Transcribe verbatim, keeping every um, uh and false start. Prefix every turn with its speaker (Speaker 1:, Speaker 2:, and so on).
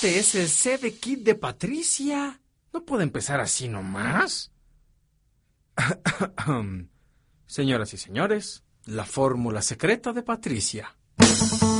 Speaker 1: Este es el C D Kit de Patricia. No puede empezar así nomás. Señoras y señores, la fórmula secreta de Patricia.